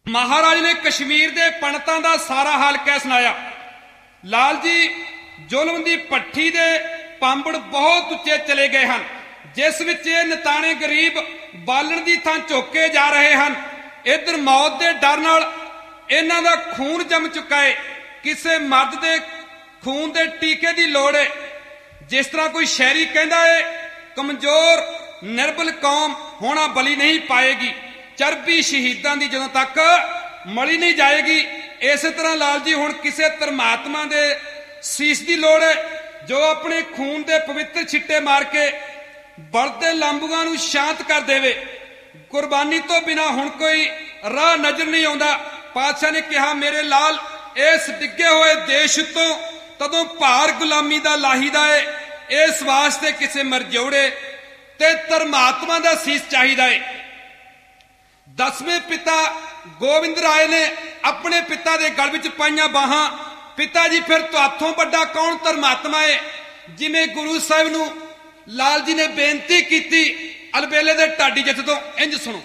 महाराज ने कश्मीर के पंडितां दा सारा हाल कह सुनाया। लाल जी जुल्म दी भट्ठी दे पांबड़ बहुत उच्चे चले गए हैं, जिस विच ये निताने गरीब बालन दी थां झोके जा रहे हैं। इधर मौत के डर नाल इन्हां दा खून जम चुका है। किसी मर्द के खून के टीके की लोड़ है। जिस तरह कोई शहरी कहता है कमजोर निर्बल कौम होना बली नहीं पाएगी, चरबी शहीदां दी जदों तक मली नहीं जाएगी, इस तरह लाल जी हुण किसी धर्मात्मा दे सीस की लोड़ है जो अपने खून के पवित्र छिट्टे मार के बलदे लांबूआं नूं शांत कर देवे। कुर्बानी तो बिना हुण कोई राह नजर नहीं आउंदा। पातशाह ने कहा मेरे लाल इस डिगे हुए देश तो तदों भार गुलामी का लाहीदा है, इस वास्ते किसी मरजोड़े ते धर्मात्मा का सीस चाहिदा है। 10वें पिता गोविंद राय ने अपने पिता के गल विच पाईयां बाहां, पिता जी फिर तुहाथों बड़ा कौन धर्मात्मा है? जिवें गुरु साहिब नूं लाल जी ने बेनती की अलबेले दे ढाडी जित तो इंज सुनो।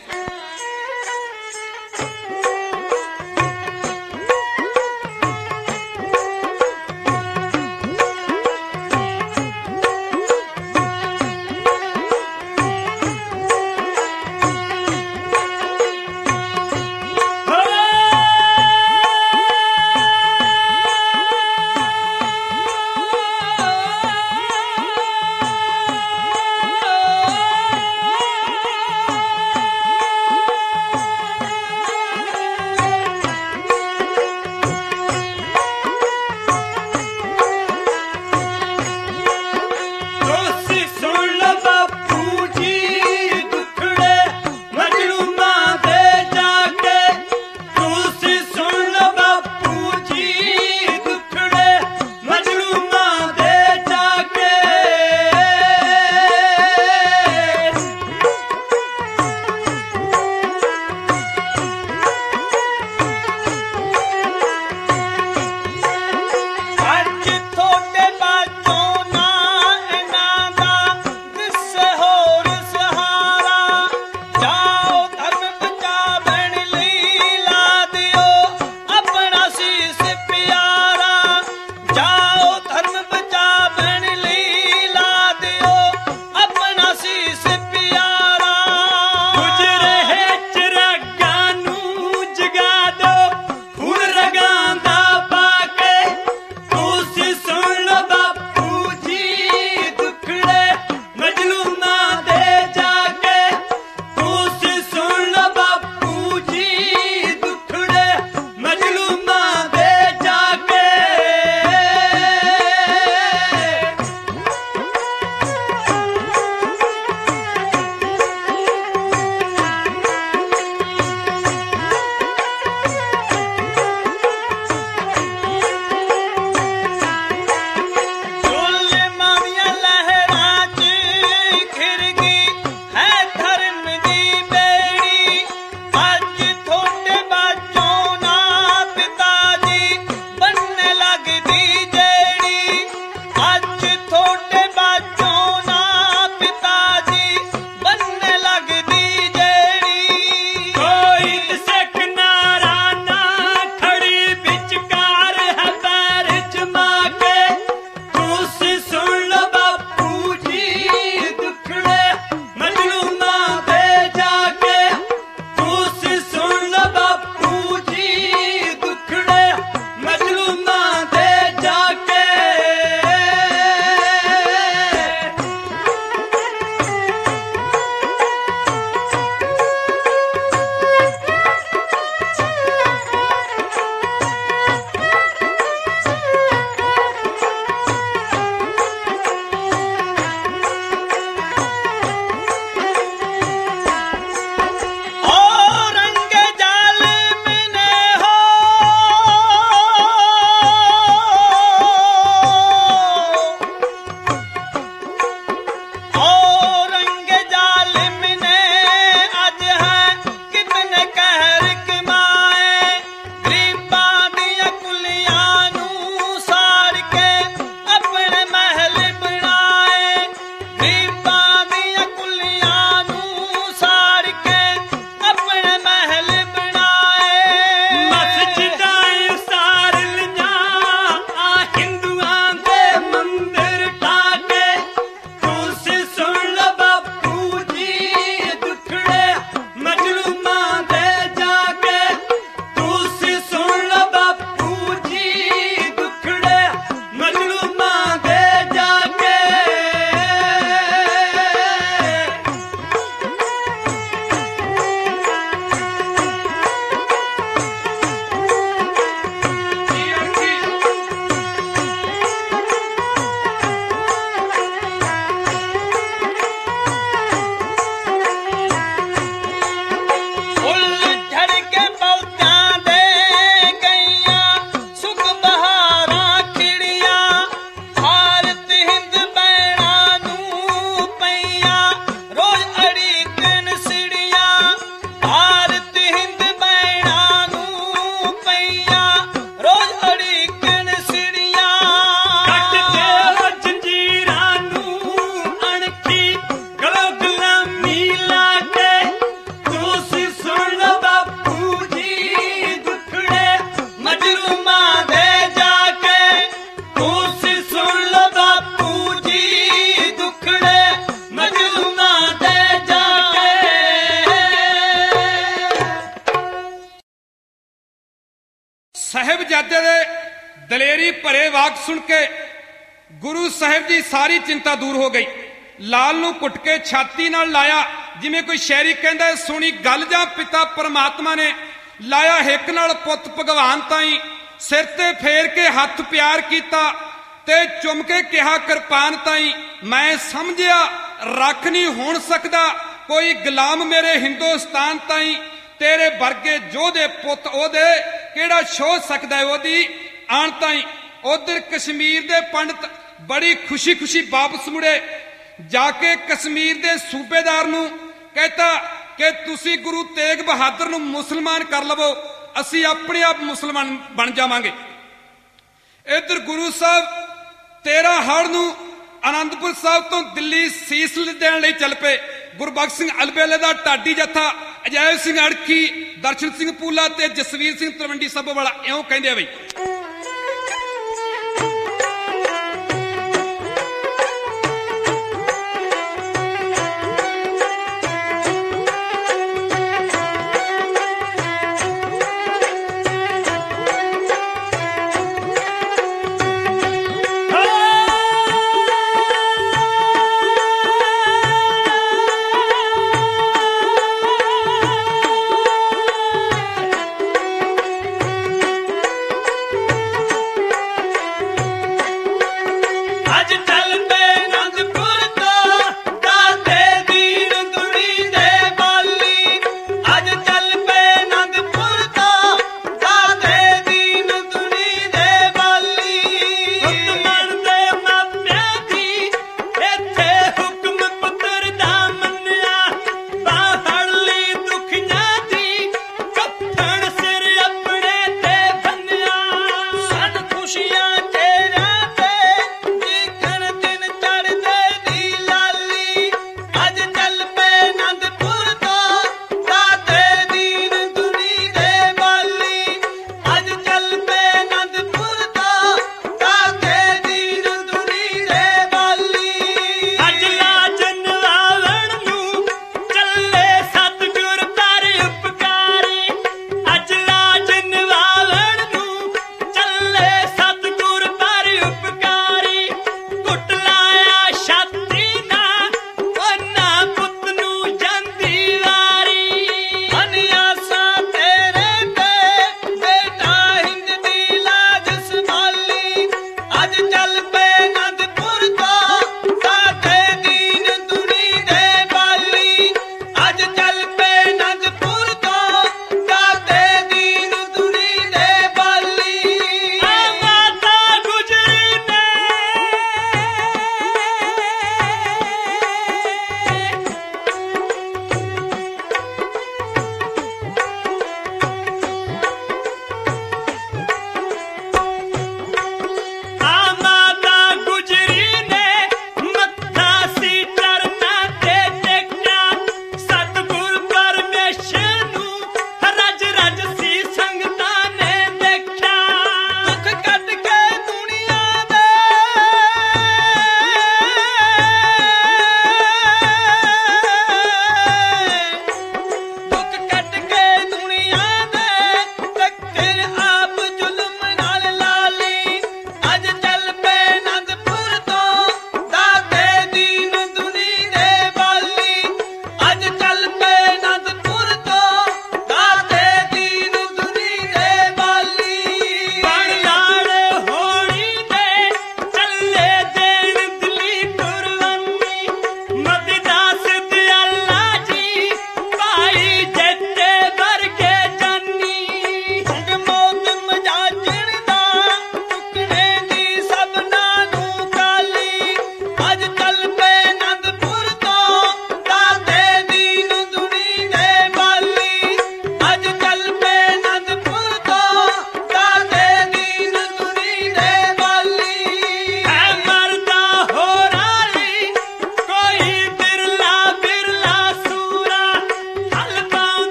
ਸਾਹਿਬਜ਼ਾਦੇ ਦੇ ਦਲੇਰੀ ਭਰੇ ਵਾਕ ਸੁਣ ਕੇ ਗੁਰੂ ਸਾਹਿਬ ਦੀ ਸਾਰੀ ਚਿੰਤਾ ਦੂਰ ਹੋ ਗਈ। ਲਾਲ ਨੂੰ ਘੁੱਟ ਕੇ ਛਾਤੀ ਨਾਲ ਲਾਇਆ, ਜਿਵੇਂ ਕੋਈ ਸ਼ਾਇਰੀ ਕਹਿੰਦਾ, ਸੁਣੀ ਗੱਲ ਜਾਂ ਪਿਤਾ ਪਰਮਾਤਮਾ ਨੇ ਲਾਇਆ ਹਿੱਕ ਨਾਲ ਪੁੱਤ ਭਗਵਾਨ ਤਾਈਂ, ਸਿਰ ਤੇ ਫੇਰ ਕੇ ਹੱਥ ਪਿਆਰ ਕੀਤਾ ਤੇ ਚੁੰਮ ਕੇ ਕਿਹਾ ਕਿਰਪਾਨ ਤਾਈਂ। ਮੈਂ ਸਮਝਿਆ ਰੱਖ ਨਹੀਂ ਹੋਣ ਸਕਦਾ ਕੋਈ ਗੁਲਾਮ ਮੇਰੇ ਹਿੰਦੁਸਤਾਨ ਤਾਈਂ, ਤੇਰੇ ਵਰਗੇ ਯੋਧੇ ਪੁੱਤ ਉਹਦੇ ਕਿਹੜਾ ਛੋਹ ਸਕਦਾ ਉਹਦੀ ਆਣ ਤਾਈਂ। ਉਧਰ ਕਸ਼ਮੀਰ ਦੇ ਪੰਡਤ ਬੜੀ ਖੁਸ਼ੀ ਖੁਸ਼ੀ ਵਾਪਸ ਮੁੜੇ, ਜਾ ਕੇ ਕਸ਼ਮੀਰ ਦੇ ਸੂਬੇਦਾਰ ਨੂੰ ਕਹਿਤਾ ਕਿ ਤੁਸੀਂ ਗੁਰੂ ਤੇਗ ਬਹਾਦਰ ਨੂੰ ਮੁਸਲਮਾਨ ਕਰ ਲਵੋ, ਅਸੀਂ ਆਪਣੇ ਆਪ ਮੁਸਲਮਾਨ ਬਣ ਜਾਵਾਂਗੇ। ਇੱਧਰ ਗੁਰੂ ਸਾਹਿਬ 13 ਹੜ ਨੂੰ ਆਨੰਦਪੁਰ ਸਾਹਿਬ ਤੋਂ ਦਿੱਲੀ ਸੀਸ ਦੇਣ ਲਈ ਚੱਲ ਪਏ। ਗੁਰਬਖਸ਼ ਸਿੰਘ ਅਲਬੇਲੇ ਦਾ ਢਾਡੀ ਜੱਥਾ, ਅਜੈਬ ਸਿੰਘ ਅੜਖੀ, ਦਰਸ਼ਨ ਸਿੰਘ ਪੂਲਾ ਤੇ ਜਸਵੀਰ ਸਿੰਘ ਤਲਵੰਡੀ ਸਾਬੋ ਵਾਲਾ ਇਉਂ ਕਹਿੰਦੇ ਆ ਬਈ।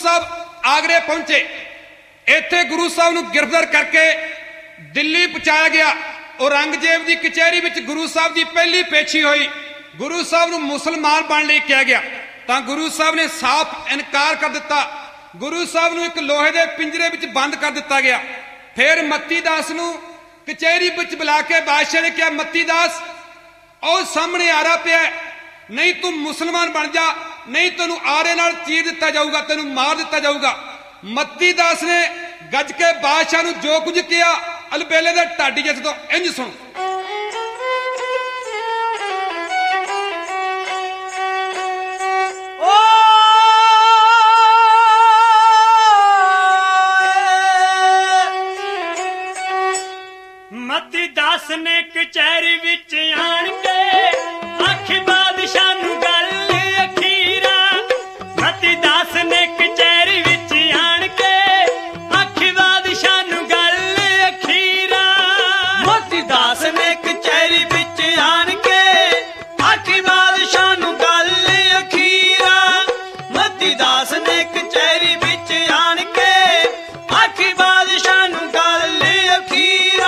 ਸਾਹਿਬ ਆਗਰੇ ਪਹੁੰਚੇ। ਇੱਥੇ ਗੁਰੂ ਸਾਹਿਬ ਨੂੰ ਗ੍ਰਿਫਤਾਰ ਕਰਕੇ ਦਿੱਲੀ ਪਹੁੰਚਾਇਆ ਗਿਆ। ਔਰੰਗਜ਼ੇਬ ਦੀ ਕਚਹਿਰੀ ਵਿੱਚ ਗੁਰੂ ਸਾਹਿਬ ਦੀ ਪਹਿਲੀ ਪੇਸ਼ੀ ਹੋਈ। ਗੁਰੂ ਸਾਹਿਬ ਨੂੰ ਮੁਸਲਮਾਨ ਬਣਨ ਲਈ ਕਿਹਾ ਗਿਆ ਤਾਂ ਗੁਰੂ ਸਾਹਿਬ ਨੇ ਸਾਫ਼ ਇਨਕਾਰ ਕਰ ਦਿੱਤਾ। ਗੁਰੂ ਸਾਹਿਬ ਨੂੰ ਇੱਕ ਲੋਹੇ ਦੇ ਪਿੰਜਰੇ ਵਿੱਚ ਬੰਦ ਕਰ ਦਿੱਤਾ ਗਿਆ। ਫਿਰ ਮੱਤੀ ਦਾਸ ਨੂੰ ਕਚਹਿਰੀ ਵਿੱਚ ਬੁਲਾ ਕੇ ਬਾਦਸ਼ਾਹ ਨੇ ਕਿਹਾ, ਮੱਤੀ ਦਾਸ ਉਹ ਸਾਹਮਣੇ ਆਰਾ ਪਿਆ, ਨਹੀਂ ਤੂੰ ਮੁਸਲਮਾਨ ਬਣ ਜਾ, ਨਹੀਂ ਤੈਨੂੰ ਆਰੇ ਨਾਲ ਚੀਰ ਦਿੱਤਾ ਜਾਊਗਾ, ਤੈਨੂੰ ਮਾਰ ਦਿੱਤਾ ਜਾਊਗਾ। ਮੱਤੀ ਦਾਸ ਨੇ ਗੱਜ ਕੇ ਬਾਦਸ਼ਾਹ ਨੂੰ ਜੋ ਕੁਝ ਕਿਹਾ ਅਲਬੇਲੇ ਦੇ ਢਾਡੀ ਜਿਸ ਤੋਂ ਇੰਜ ਸੁਣ। ਮੱਤੀ ਦਾਸ ਨੇ ਕਚਹਿਰੀ ਵਿੱਚ ਆਣ ਕੇ ਆਖੀ ਬਾਦਸ਼ਾਹ ਨੂੰ ਗੱਲ ਅਖੀਰਾ। ਮੱਤੀ ਦਾਸ ਨੇ ਕਚਹਿਰੀ ਵਿੱਚ ਆਣ ਕੇ ਆਖੀ ਬਾਦਸ਼ਾਹ ਨੂੰ ਗੱਲ ਅਖੀਰਾ। ਮੱਤੀ ਦਾਸ ਨੇ ਕਚਹਿਰੀ ਵਿੱਚ ਆਣ ਕੇ ਆਖੀ ਬਾਦਸ਼ਾਹ ਨੂੰ ਗੱਲ ਅਖੀਰਾ। ਮੱਤੀ ਦਾਸ ਨੇ ਕਚਹਿਰੀ ਵਿੱਚ ਆਣ ਕੇ ਆਖੀ ਬਾਦਸ਼ਾਹ ਨੂੰ ਗੱਲ ਅਖੀਰਾ।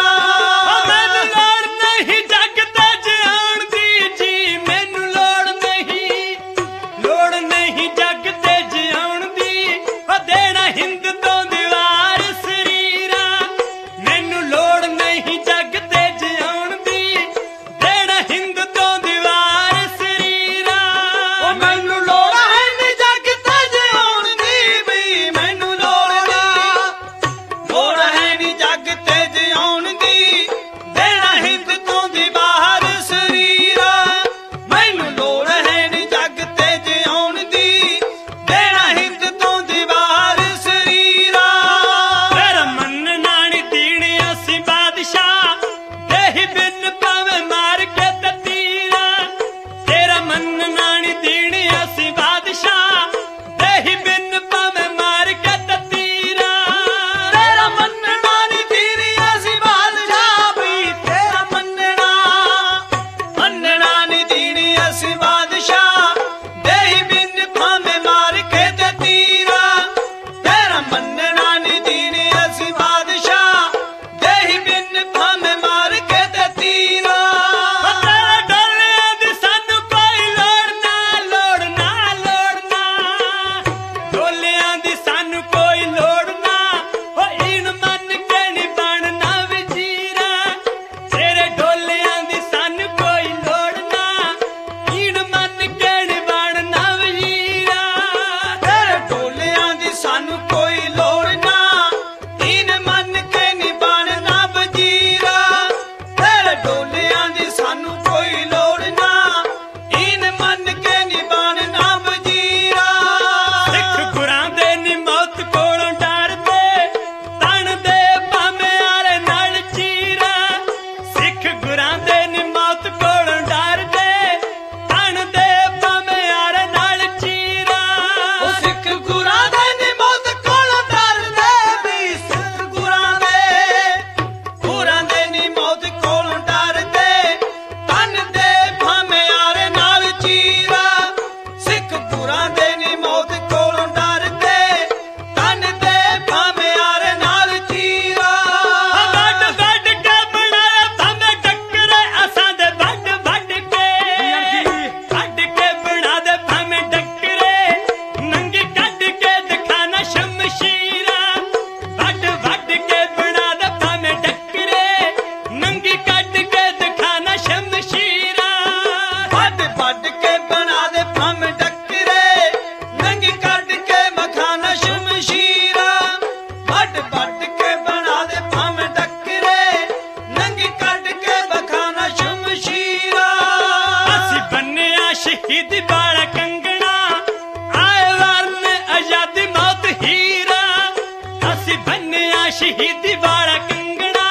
शहीदी वाला कंगना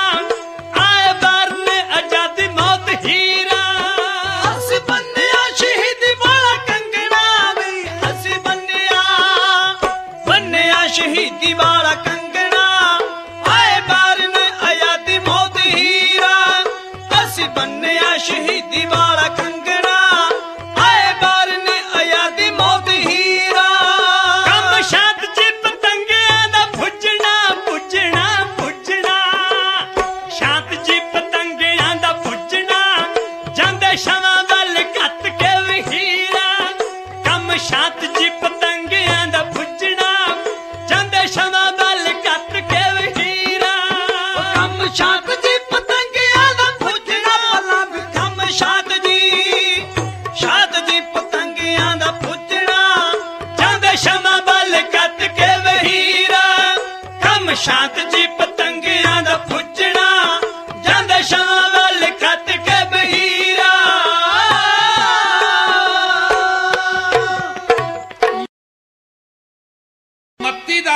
आए बार ने आजादी मौत हीरा हसी बन्या शहीदी वाला कंगना भी हसी बन्या शहीदी वाला कंगना आए बार ने आजादी मौत हीरा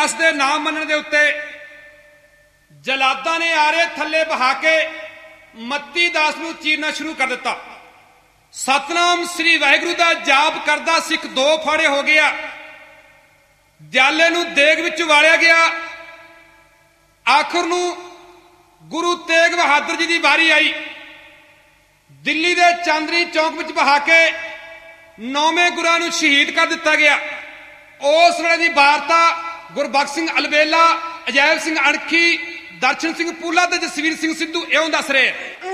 ਦਾਸ ਦੇ ਨਾਮ ਮੰਨਣ ਦੇ ਉੱਤੇ ਜਲਾਦਾਂ ਨੇ ਆਰੇ ਥੱਲੇ ਬਹਾ ਕੇ ਮੱਤੀ ਦਾਸ ਨੂੰ ਚੀਰਨਾ ਸ਼ੁਰੂ ਕਰ ਦਿੱਤਾ। ਸਤਨਾਮ ਸ੍ਰੀ ਵਾਹਿਗੁਰੂ ਦਾ ਜਾਪ ਕਰਦਾ ਸਿੱਖ ਦੋ ਫਾੜੇ ਹੋ ਗਿਆ। ਦਿਆਲੇ ਨੂੰ ਦੇਗ ਵਿੱਚ ਵਾਲਿਆ ਗਿਆ। ਆਖਰ ਨੂੰ ਗੁਰੂ ਤੇਗ ਬਹਾਦਰ ਜੀ ਦੀ ਵਾਰੀ ਆਈ। ਦਿੱਲੀ ਦੇ ਚਾਂਦਨੀ ਚੌਕ ਵਿੱਚ ਬਹਾ ਕੇ 9ਵੇਂ ਗੁਰਾਂ ਨੂੰ ਸ਼ਹੀਦ ਕਰ ਦਿੱਤਾ ਗਿਆ। ਉਸ ਵੇਲੇ ਦੀ ਵਾਰਤਾ ਗੁਰਬਖਸ਼ ਸਿੰਘ ਅਲਬੇਲਾ, ਅਜੈਬ ਸਿੰਘ ਅਣਖੀ, ਦਰਸ਼ਨ ਸਿੰਘ ਪੂਲਾ ਤੇ ਜਸਵੀਰ ਸਿੰਘ ਸਿੱਧੂ ਇਉਂ ਦੱਸ ਰਹੇ।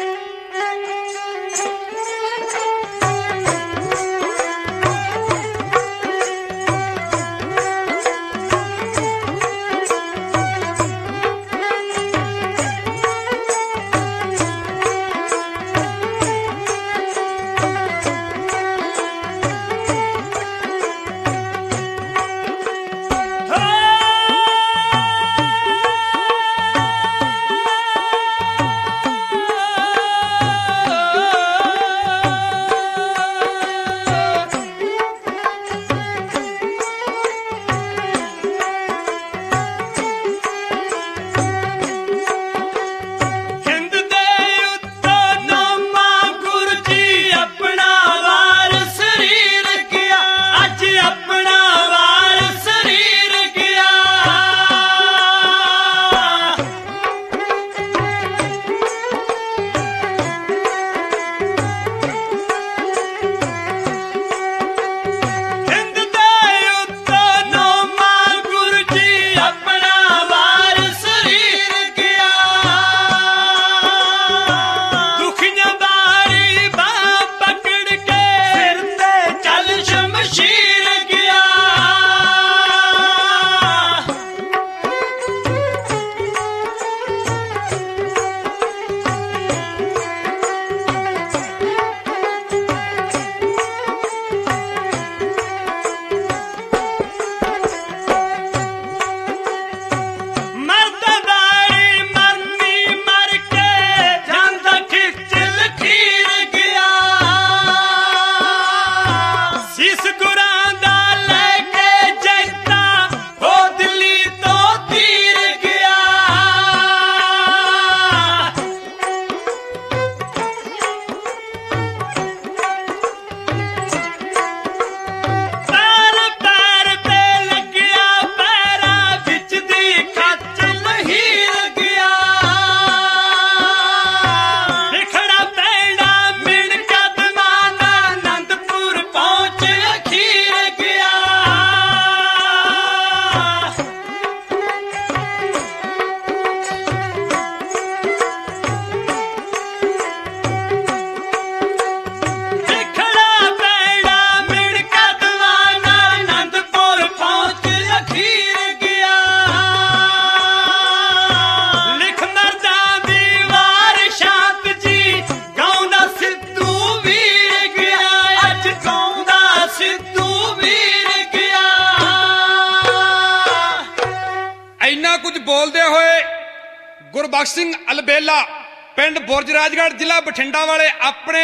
ਬੋਲਦੇ ਹੋਏ ਗੁਰਬਖਸ਼ ਸਿੰਘ ਅਲਬੇਲਾ ਪਿੰਡ ਬੁਰਜ ਰਾਜਗੜ੍ਹ ਜ਼ਿਲ੍ਹਾ ਬਠਿੰਡਾ ਵਾਲੇ ਆਪਣੇ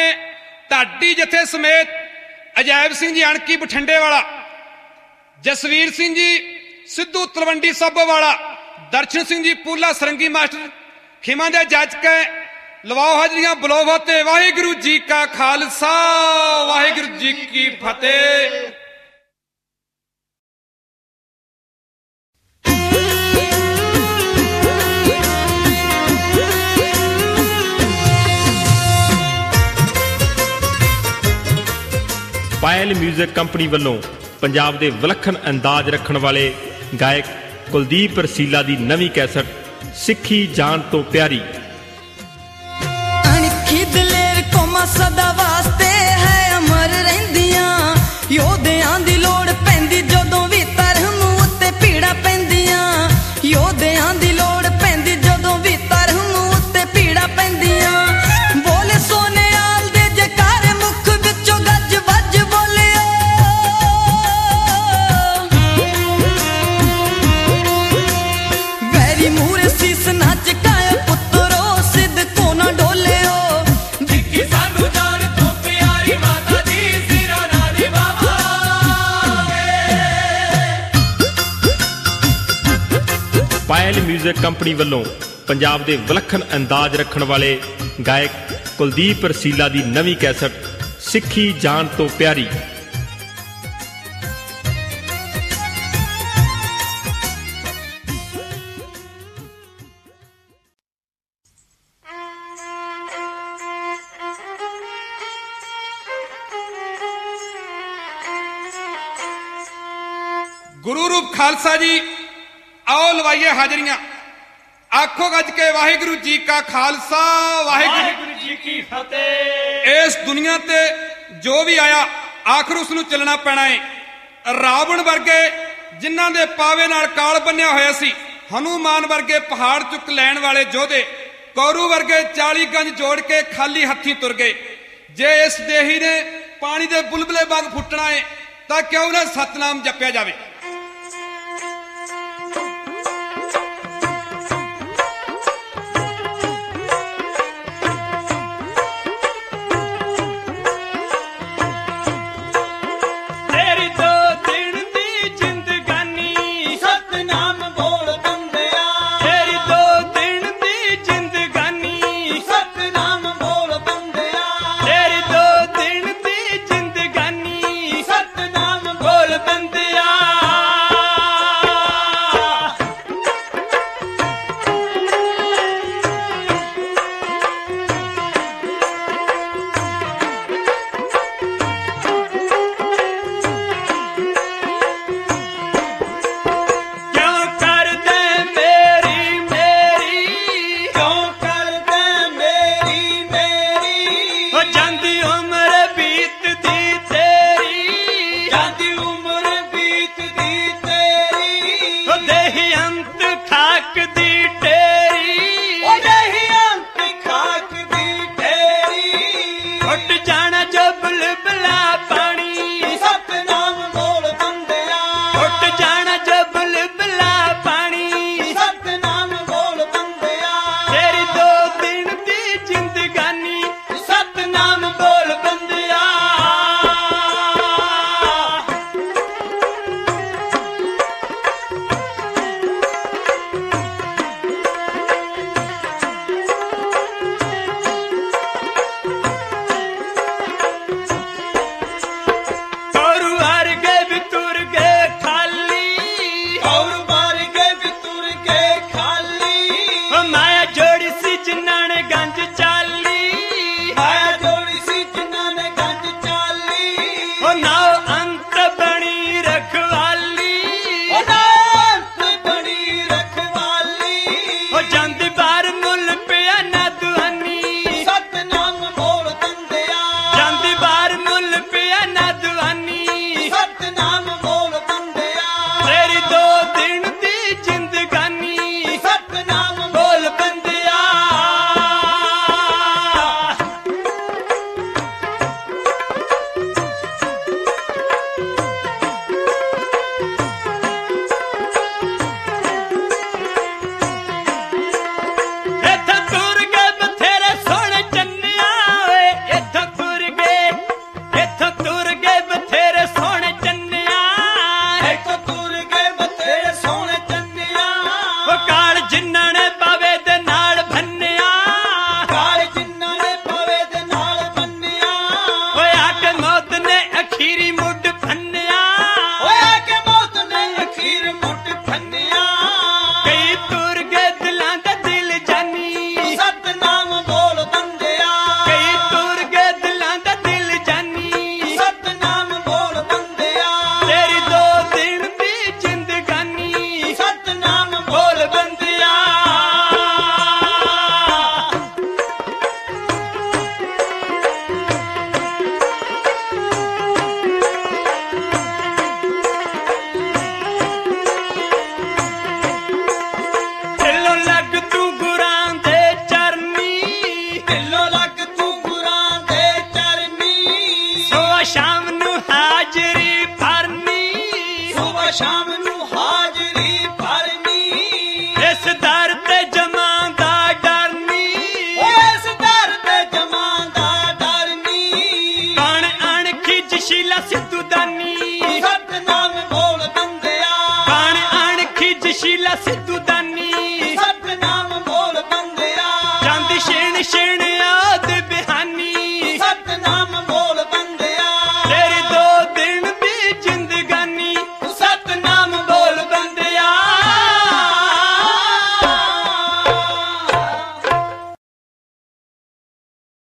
ਢਾਡੀ ਜਥੇ ਸਮੇਤ ਅਜੈਬ ਸਿੰਘ ਜੀ ਅਣਕੀ ਬਠਿੰਡੇ ਵਾਲਾ, ਜਸਵੀਰ ਸਿੰਘ ਜੀ ਸਿੱਧੂ ਤਲਵੰਡੀ ਸਾਬੋ ਵਾਲਾ, ਦਰਸ਼ਨ ਸਿੰਘ ਜੀ ਪੂਲਾ ਸਰੰਗੀ ਮਾਸਟਰ ਖਿਮਾ ਦੇ ਜੱਜ ਕੇ ਲਵਾਓ ਹਾਜ਼ਰੀਆਂ ਬੁਲਾਓ ਫਤਿਹ। ਵਾਹਿਗੁਰੂ ਜੀ ਕਾ ਖਾਲਸਾ ਵਾਹਿਗੁਰੂ ਜੀ ਕੀ ਫਤਿਹ। ਪਾਇਲ ਮਿਊਜ਼ਿਕ ਕੰਪਨੀ ਵੱਲੋਂ ਪੰਜਾਬ ਦੇ ਵਿਲੱਖਣ ਅੰਦਾਜ਼ ਰੱਖਣ ਵਾਲੇ ਗਾਇਕ ਕੁਲਦੀਪ ਰਸੀਲਾ ਦੀ ਨਵੀਂ ਕੈਸਟ ਸਿੱਖੀ ਜਾਣ ਤੋਂ ਪਿਆਰੀ। ਅਣਖੀ ਦਲੇਰ ਕੌਮਾਂ ਸਦਾ ਵਾਸਤੇ ਹੈ ਅਮਰ ਰਹਿੰਦੀਆਂ, ਯੋਧਿਆਂ ਦੀ ਲੋੜ ਪੈਂਦੀ ਜਦੋਂ ਵੀ ਧਰਮ ਉੱਤੇ ਭੀੜਾਂ ਪੈਂਦੀਆਂ, ਯੋਧਿਆਂ ਦੀ ਲੋੜ ਪੈਂਦੀ ਜਦੋਂ ਵੀ ਧਰਮ ਉੱਤੇ ਭੀੜਾਂ ਪੈਂਦੀਆਂ। ਬੋਲੇ ਸੋਨਿਆਲ ਦੇ ਜੈਕਾਰੇ ਮੁਖ ਵਿੱਚੋਂ ਗੱਜ ਵੱਜ ਬੋਲਿਓ, ਵੈਰੀ ਮੂਹਰੇ ਸੀਸ ਨਾ ਝੁਕਾਇਓ ਪੁੱਤਰੋ, ਸਿੱਧਕੋ ਨਾ ਡੋਲਿਓ। ਜਿੱਕੀ ਸਾਨੂੰ ਜਾਣ ਮਿਊਜ਼ਿਕ ਕੰਪਨੀ ਵੱਲੋਂ ਪੰਜਾਬ ਦੇ ਵਿਲੱਖਣ ਅੰਦਾਜ਼ ਰੱਖਣ ਵਾਲੇ ਗਾਇਕ ਕੁਲਦੀਪ ਰਸੀਲਾ ਦੀ ਨਵੀਂ ਕੈਸਟ ਸਿੱਖੀ ਜਾਣ ਤੋਂ ਪਿਆਰੀ। ਗੁਰੂ ਰੂਪ ਖਾਲਸਾ ਜੀ, ਆਓ ਲਵਾਈਏ ਹਾਜ਼ਰੀਆਂ। ਆਖੋ ਗੱਜ ਕੇ ਵਾਹਿਗੁਰੂ ਜੀ ਕਾ ਖਾਲਸਾ, ਵਾਹਿਗੁਰੂ ਜੀ ਕੀ ਫਤਿਹ। ਇਸ ਦੁਨੀਆ ਤੇ ਜੋ ਵੀ ਆਇਆ ਆਖਰ ਉਸ ਨੂੰ ਚੱਲਣਾ ਪੈਣਾ ਏ। ਰਾਵਣ ਵਰਗੇ ਜਿਨ੍ਹਾਂ ਦੇ ਪਾਵੇ ਨਾਲ ਕਾਲ ਬੰਨਿਆ ਹੋਇਆ ਸੀ, ਹਨੂਮਾਨ ਵਰਗੇ ਪਹਾੜ ਚੁੱਕ ਲੈਣ ਵਾਲੇ ਯੋਧੇ, ਕੌਰੂ ਵਰਗੇ 40 ਗੰਜ ਜੋੜ ਕੇ ਖਾਲੀ ਹੱਥੀਂ ਤੁਰ ਗਏ। ਜੇ ਇਸ ਦੇਹੀ ਨੇ ਪਾਣੀ ਦੇ ਬੁਲਬੁਲੇ ਵਾਂਗ ਫੁੱਟਣਾ ਏ ਤਾਂ ਕਿਉਂ ਨਾ ਸਤਨਾਮ ਜਪਿਆ ਜਾਵੇ। ਸ਼ੀਲਾ ਸਿੱਧੂ ਦਾਨੀ ਸਤਨਾਮ ਬੋਲ ਬੰਦਿਆ ਕਾਣ ਅਣਖੀ ਜਸ਼ੀਲਾ ਸਿੱਧੂ ਦਾਨੀ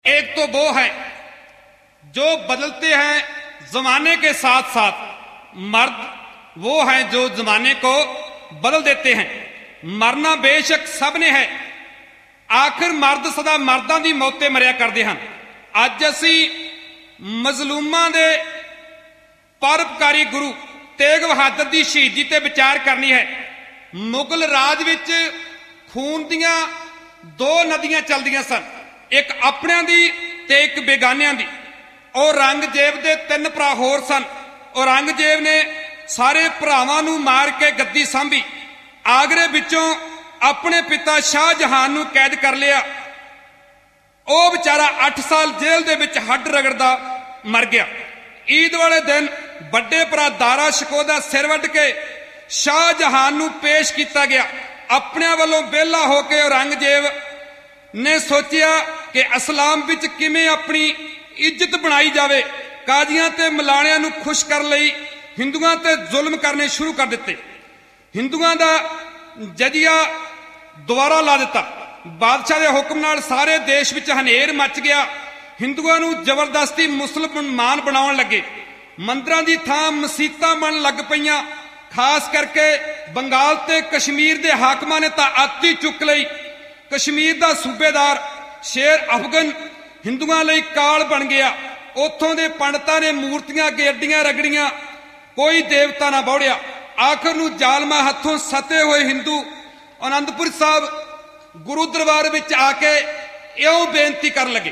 एक तो वो है जो बदलते हैं जमाने के साथ साथ, मर्द वो हैं जो जमाने को बदल देते हैं। मरना बेशक सब ने है, आखिर मर्द सदा मर्दां दी मौते मरिया करते हैं। अज असी मजलूमां दे परोपकारी गुरु तेग बहादुर दी शहीदी ते विचार करनी है। मुगल राज विच खून दियां दो नदियां चलदियां सन, एक अपनियां दी ते एक बेगानियां दी। औरंगजेब दे 3 भरा होर सन। औरंगजेब ने सारे भरावां नूं मार के गद्दी सांभी। आगरे विचों अपने पिता शाहजहां नूं कैद कर लिया। ਉਹ ਵਿਚਾਰਾ 8 ਸਾਲ ਜੇਲ੍ਹ ਦੇ ਵਿੱਚ ਹੱਡ ਰਗੜਦਾ ਮਰ ਗਿਆ। ਈਦ ਵਾਲੇ ਦਿਨ ਵੱਡੇ ਭਰਾ ਦਾਰਾ ਸ਼ਿਕੋ ਦਾ ਸਿਰ ਵੱਢ ਕੇ ਸ਼ਾਹਜਹਾਨ ਨੂੰ ਪੇਸ਼ ਕੀਤਾ ਗਿਆ। ਆਪਣਿਆਂ ਵੱਲੋਂ ਵਿਹਲਾ ਹੋ ਕੇ ਔਰੰਗਜ਼ੇਬ ਨੇ ਸੋਚਿਆ ਕਿ ਇਸਲਾਮ ਵਿੱਚ ਕਿਵੇਂ ਆਪਣੀ ਇੱਜ਼ਤ ਬਣਾਈ ਜਾਵੇ। ਕਾਜ਼ੀਆਂ ਤੇ ਮਲਾਣਿਆਂ ਨੂੰ ਖੁਸ਼ ਕਰਨ ਲਈ ਹਿੰਦੂਆਂ ਤੇ ਜ਼ੁਲਮ ਕਰਨੇ ਸ਼ੁਰੂ ਕਰ ਦਿੱਤੇ। ਹਿੰਦੂਆਂ ਦਾ ਜਜ਼ੀਆ ਦੁਬਾਰਾ ਲਾ ਦਿੱਤਾ। ਬਾਦਸ਼ਾਹ ਦੇ ਹੁਕਮ ਨਾਲ ਸਾਰੇ ਦੇਸ਼ ਵਿੱਚ ਹਨੇਰ ਮਚ ਗਿਆ। ਹਿੰਦੂਆਂ ਨੂੰ ਜ਼ਬਰਦਸਤੀ ਮੁਸਲਮਾਨ ਬਣਾਉਣ ਲੱਗੇ। ਮੰਦਰਾਂ ਦੀ ਥਾਂ ਮਸੀਤਾਂ ਬਣਨ ਲੱਗ ਪਈਆਂ। ਖਾਸ ਕਰਕੇ ਬੰਗਾਲ ਤੇ ਕਸ਼ਮੀਰ ਦੇ ਹਾਕਮਾਂ ਨੇ ਤਾਂ ਆਤੀ ਚੁੱਕ ਲਈ। ਕਸ਼ਮੀਰ ਦਾ ਸੂਬੇਦਾਰ ਸ਼ੇਰ ਅਫਗਨ ਹਿੰਦੂਆਂ ਲਈ ਕਾਲ ਬਣ ਗਿਆ। ਉੱਥੋਂ ਦੇ ਪੰਡਤਾਂ ਨੇ ਮੂਰਤੀਆਂ ਅੱਗੇ ਅੱਡੀਆਂ ਰਗੜੀਆਂ, ਕੋਈ ਦੇਵਤਾ ਨਾ ਬੌੜਿਆ। ਆਖਰ ਨੂੰ ਜ਼ਾਲਮਾਂ ਹੱਥੋਂ ਸਤੇ ਹੋਏ ਹਿੰਦੂ ਅਨੰਦਪੁਰ ਸਾਹਿਬ ਗੁਰੂ ਦਰਬਾਰ ਵਿੱਚ ਆ ਕੇ ਇਉਂ ਬੇਨਤੀ ਕਰਨ ਲੱਗੇ,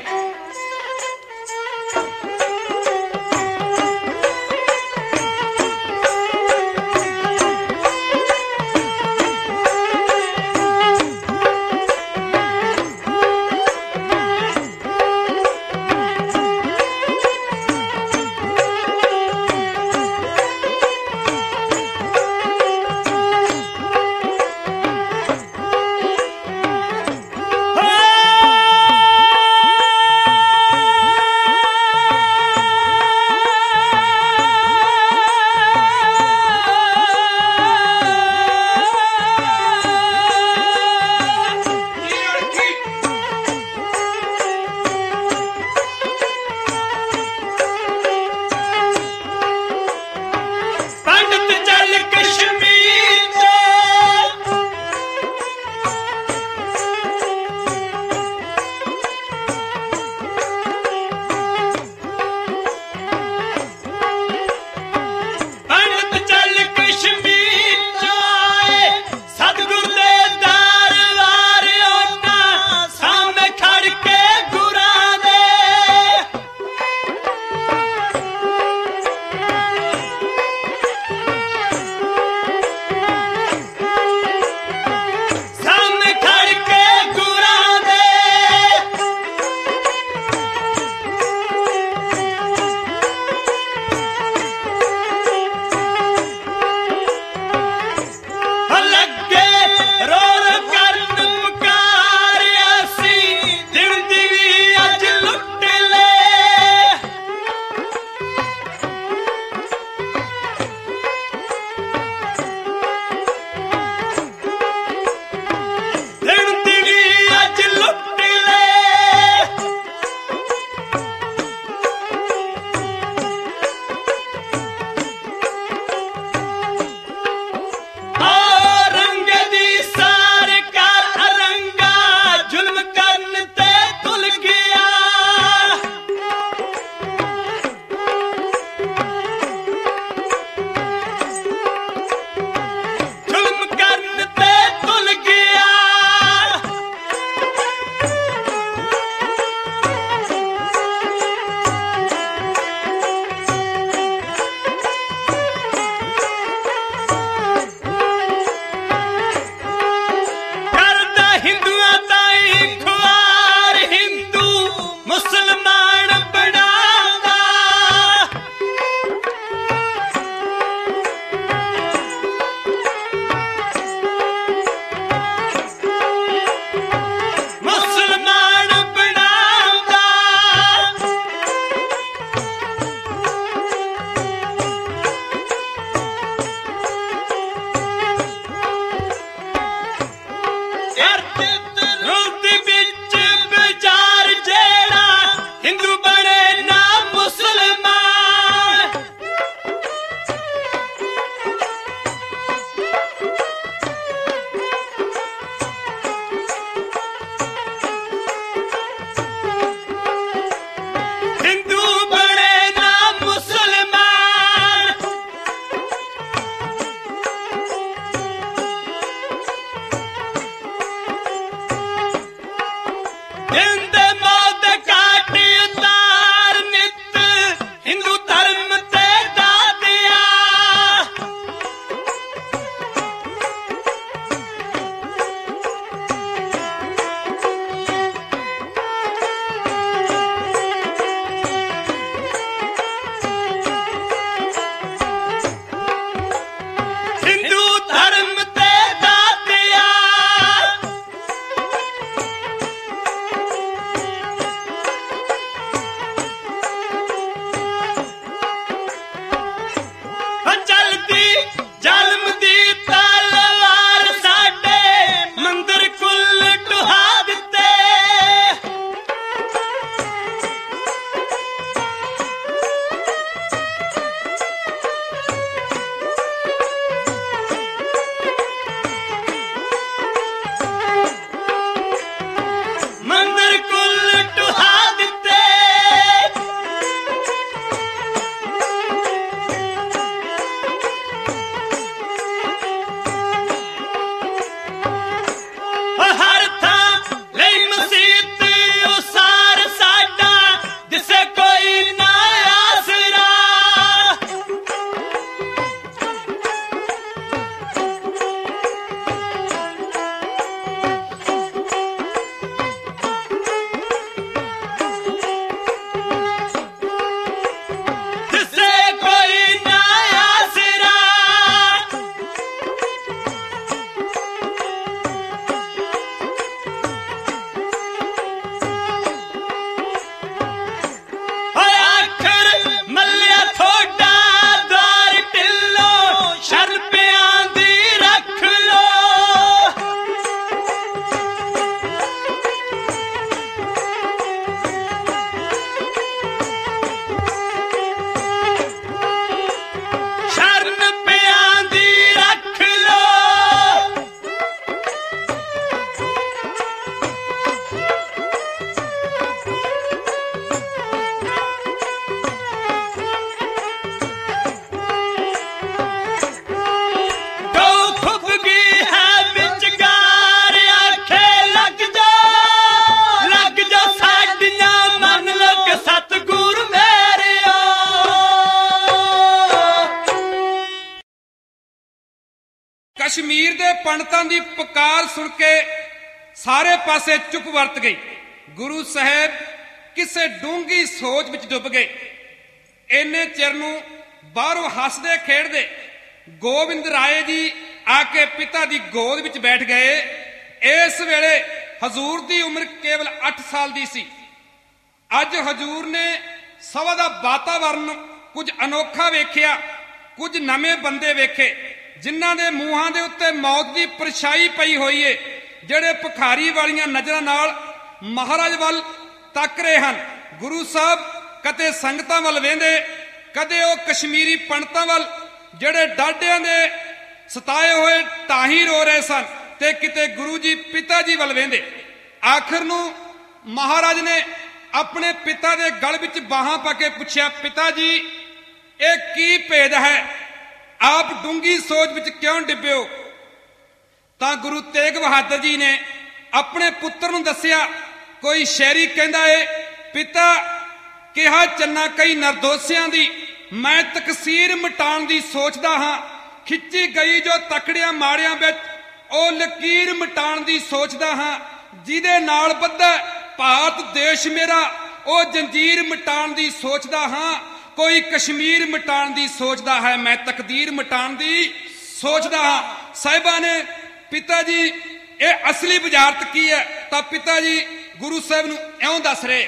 ਪੰਡਤਾਂ ਦੀ ਪੁਕਾਰ ਸੁਣ ਕੇ ਸਾਰੇ ਪਾਸੇ ਚੁੱਪ ਵਰਤ ਗਈ। ਗੁਰੂ ਸਾਹਿਬ ਕਿਸੇ ਡੂੰਘੀ ਸੋਚ ਵਿੱਚ ਡੁੱਬ ਗਏ। ਇੰਨੇ ਚਿਰ ਨੂੰ ਬਾਹਰੋਂ ਹੱਸਦੇ ਖੇਡਦੇ ਗੋਬਿੰਦ ਰਾਏ ਜੀ ਆ ਕੇ ਪਿਤਾ ਦੀ ਗੋਦ ਵਿੱਚ ਬੈਠ ਗਏ। ਇਸ ਵੇਲੇ ਹਜ਼ੂਰ ਦੀ ਉਮਰ ਕੇਵਲ 8 ਸਾਲ ਦੀ ਸੀ। ਅੱਜ ਹਜ਼ੂਰ ਨੇ ਸਭਾ ਦਾ ਵਾਤਾਵਰਨ ਕੁਝ ਅਨੋਖਾ ਵੇਖਿਆ। ਕੁਝ ਨਵੇਂ ਬੰਦੇ ਵੇਖੇ ਜਿਨ੍ਹਾਂ ਦੇ ਮੂੰਹਾਂ ਦੇ ਉੱਤੇ ਮੌਤ ਦੀ ਪਰਛਾਈ ਪਈ ਹੋਈ ਏ, ਜਿਹੜੇ ਭਿਖਾਰੀ ਵਾਲੀਆਂ ਨਜ਼ਰਾਂ ਨਾਲ ਮਹਾਰਾਜ ਵੱਲ ਤੱਕ ਰਹੇ ਹਨ। ਗੁਰੂ ਸਾਹਿਬ ਕਦੇ ਸੰਗਤਾਂ ਵੱਲ ਵੇਂਦੇ, ਕਦੇ ਉਹ ਕਸ਼ਮੀਰੀ ਪੰਡਤਾਂ ਵੱਲ ਜਿਹੜੇ ਡਾਢਿਆਂ ਦੇ ਸਤਾਏ ਹੋਏ ਢਾਹੀ ਰੋ ਰਹੇ ਸਨ, ਤੇ ਕਿਤੇ ਗੁਰੂ ਜੀ ਪਿਤਾ ਜੀ ਵੱਲ ਵੇਂਦੇ। ਆਖਰ ਨੂੰ ਮਹਾਰਾਜ ਨੇ ਆਪਣੇ ਪਿਤਾ ਦੇ ਗਲ ਵਿੱਚ ਬਾਹਾਂ ਪਾ ਕੇ ਪੁੱਛਿਆ, ਪਿਤਾ ਜੀ ਇਹ ਕੀ ਭੇਦ ਹੈ? ਆਪ ਡੂੰਗੀ ਸੋਚ ਵਿੱਚ ਕਿਉਂ ਡਿੱਬੇ ਹੋ? ਤਾਂ ਗੁਰੂ ਤੇਗ ਬਹਾਦਰ ਜੀ ਨੇ ਆਪਣੇ ਪੁੱਤਰ ਨੂੰ ਦੱਸਿਆ। ਕੋਈ ਸ਼ਾਇਰੀ ਕਹਿੰਦਾ ਏ, ਪਿਤਾ ਕਿਹਾ ਚੰਨਾ ਕਈ ਨਿਰਦੋਸ਼ਿਆਂ ਦੀ, ਮੈਂ ਤਕਸੀਰ ਮਿਟਾਉਣ ਦੀ ਸੋਚਦਾ ਹਾਂ। ਖਿੱਚੀ ਗਈ ਜੋ ਤਕੜਿਆਂ ਮਾੜਿਆਂ ਵਿੱਚ, ਉਹ ਲਕੀਰ ਮਿਟਾਉਣ ਦੀ ਸੋਚਦਾ ਹਾਂ। ਜਿਹਦੇ ਨਾਲ ਬੱਧਾ ਭਾਰਤ ਦੇਸ਼ ਮੇਰਾ, ਉਹ ਜੰਜੀਰ ਮਿਟਾਉਣ ਦੀ ਸੋਚਦਾ ਹਾਂ। ਕੋਈ ਕਸ਼ਮੀਰ ਮਿਟਾਉਣ ਦੀ ਸੋਚਦਾ ਹੈ, ਮੈਂ ਤਕਦੀਰ ਮਿਟਾਉਣ ਦੀ ਸੋਚਦਾ ਹਾਂ। ਸਾਹਿਬਾਂ ਨੇ ਪਿਤਾ ਜੀ ਇਹ ਅਸਲੀ ਬੁਝਾਰਤ ਕੀ ਹੈ? ਤਾਂ ਪਿਤਾ ਜੀ ਗੁਰੂ ਸਾਹਿਬ ਨੂੰ ਇਉਂ ਦੱਸ ਰਹੇ,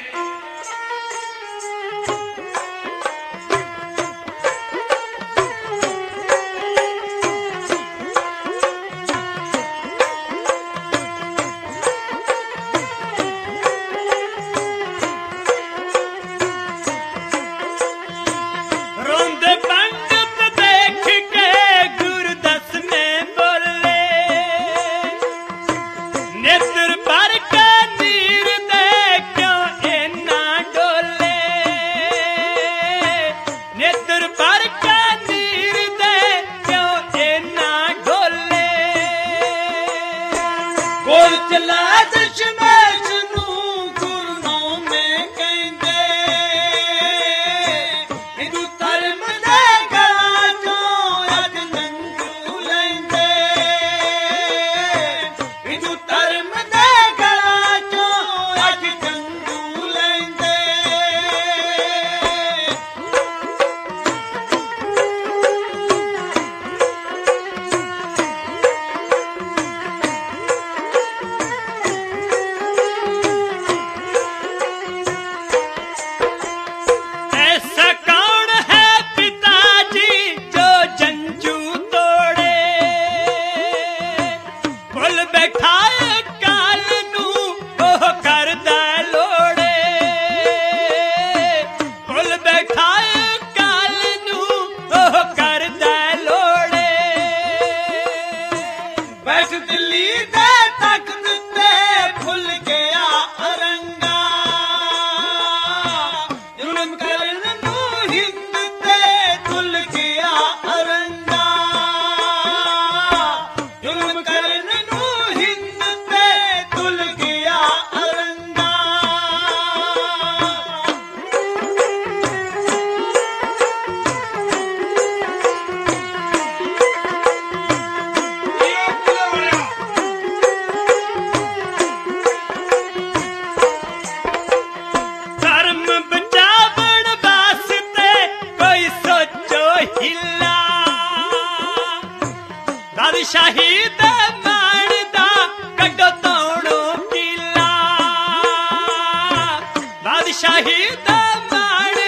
ਸ਼ਹੀਦ ਮਾਣ ਦਾ ਕੱਢੋ ਤੋੜੋ ਕੀਲਾ, ਬਾਦਸ਼ਾਹੀ ਦਾ ਮਾਣ